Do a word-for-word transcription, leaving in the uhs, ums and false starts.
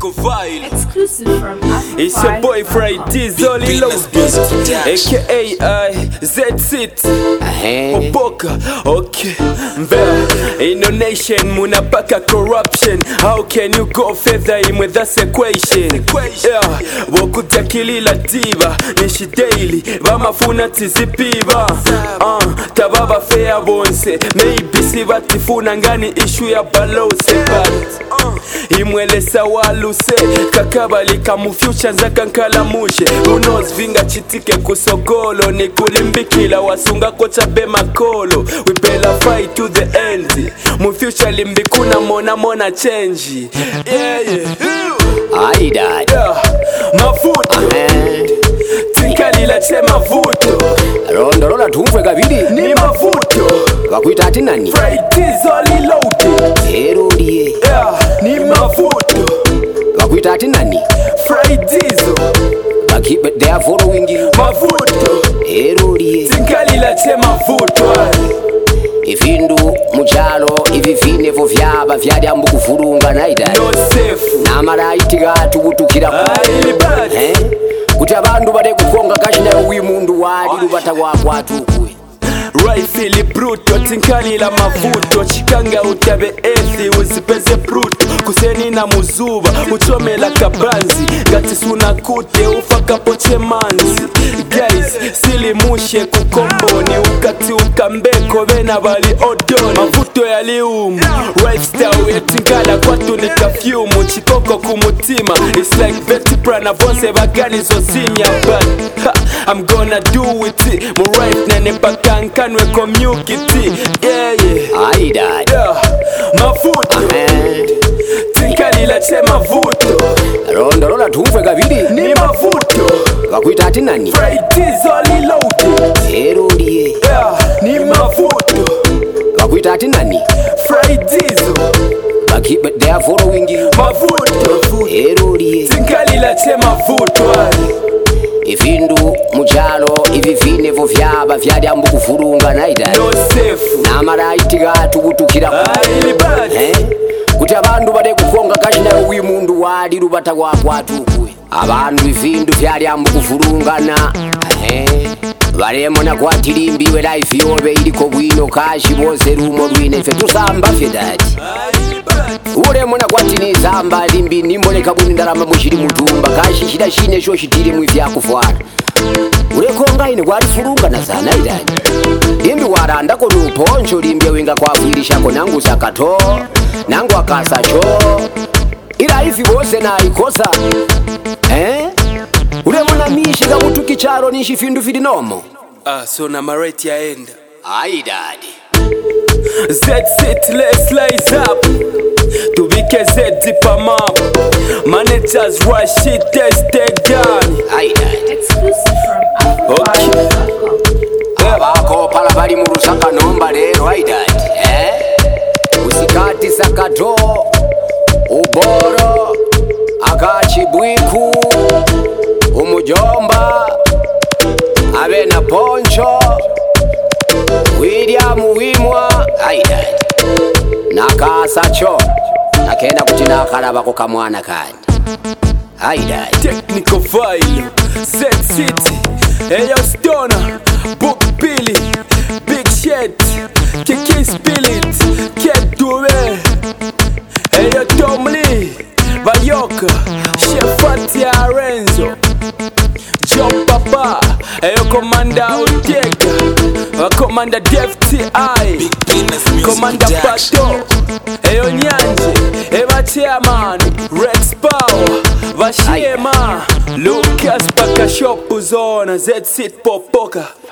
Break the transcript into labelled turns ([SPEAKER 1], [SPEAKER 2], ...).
[SPEAKER 1] Technical File.
[SPEAKER 2] Exclusive from Africa.
[SPEAKER 1] It's your boy Friday Zoli Loaded, aka I Z-Sit Opoka. Okay, Mbea in the nation munapaka corruption. How can you go further in with that equation? Yeah, wokutakilila diva nishi daily bamafuna tizipiba. Uh, tababa fair bonse maybe sivatifuna ngani issue ya balose but uh, imwelesa waluse kakabali kamu future nzaka nkalamushe unos vinga chitike kusogolo ni kulimbikila wasunga kocha bema kolo we better fight to the end mu future limbikuna mona mona change yeah yeah
[SPEAKER 3] I died
[SPEAKER 1] yeah mafuto tinkalila che mafuto
[SPEAKER 3] rondo rola tumfwe kabili
[SPEAKER 1] ni mafuto
[SPEAKER 3] wakuita ati nani
[SPEAKER 1] Friday Zoli Loaded
[SPEAKER 3] Erudie
[SPEAKER 1] yeah ni mafuto
[SPEAKER 3] wakuita ati nani
[SPEAKER 1] Friday zo
[SPEAKER 3] Waki, they are following you
[SPEAKER 1] mafuto
[SPEAKER 3] Erudie
[SPEAKER 1] tinkalila che mafuto
[SPEAKER 3] ifindu muchalo ivifinevo vyaba vyali ambu kufurunga naida
[SPEAKER 1] no safe
[SPEAKER 3] namalaiti gatubutukira
[SPEAKER 1] ku
[SPEAKER 3] eh kuti abantu bade kukonga kashina wi mundu wali lubata wakwatukwe
[SPEAKER 1] Rifle bruto tinkalila mavuto chikanga utabe ethi uzipeze bruto kuseni na muzuba uchomela kabanzi ngati suna kute ufaka poche manzi guys silimushe kukomboni ukati ukambeko bena bali odoni mavuto yaliumu lifestyle yetinkala kwatu ni kafyumu chikoko kumutima it's like vertebra na vonse bagani zosimya but ha, I'm gonna do it mu right nene pakanka we community yeah yeah
[SPEAKER 3] I died
[SPEAKER 1] yeah mafuto tinkalila che mafuto
[SPEAKER 3] rondo rola tumfwe kabili
[SPEAKER 1] ni mafuto
[SPEAKER 3] wakuita ati nani
[SPEAKER 1] Friday Zoli Loaded
[SPEAKER 3] Erudie
[SPEAKER 1] yeah ni mafuto
[SPEAKER 3] wakuita ati nani
[SPEAKER 1] Friday zo
[SPEAKER 3] Waki, they are following you
[SPEAKER 1] mafuto
[SPEAKER 3] Erudie
[SPEAKER 1] tinkalila che mafuto
[SPEAKER 3] ifindu muchalo ivifinevo vyaba vyali ambu kufurunga naida
[SPEAKER 1] no safe
[SPEAKER 3] namalaiti gatubutukira ku eh kuti abantu bade kukonga kashina wi mundu wali lubata wakwatukwe abantu ifindu vyali ambu kufurungana eh balemo na kwatilimbiwe life yobe iliko bwino kashi bose rumo rwine fe tusamba fedati ulemo na kwatini zamba limbi nimboleka buni ndarama mushiri mutumba kashi shida shine sho shitiri mwivya kufwara ulekonga ine kwali furunga na sana idani limbi waranda ko nuponcho limbi winga kwafwirisha ko nangu sakato nangu akasa cho ila ifi bose na ikosa eh ulemo na mishi ga mutuki charo nishi findu fidi nomo
[SPEAKER 1] ah so na mareti yaenda
[SPEAKER 3] ai daddy
[SPEAKER 1] Z-Sit let's slice up to be K Z deep map managers rush shit test the gun
[SPEAKER 3] ai daddy
[SPEAKER 2] Exclusive from Africa.
[SPEAKER 1] okay
[SPEAKER 3] abako pala bali mu rusaka nomba lero ai daddy eh usikati sakato uboro akachibwiku umujomba abe na poncho William Wimwa aida nakasacho nakenda kuti nakalaba ko kamwana kandi aida
[SPEAKER 1] Technical File Z-Sit Eyo Stoner Book Billy Big Shit Kiki Spirit Ket Dure Eyo Tom Lee Bayoka Shefati Arenzo Joe Papa Eyo Commander Otega Commander Def T I Commander Pato Eyo Nyanje Eva Chairman Rex Power Vashema Lucas Baka Shop Zona Z-Sit Popoka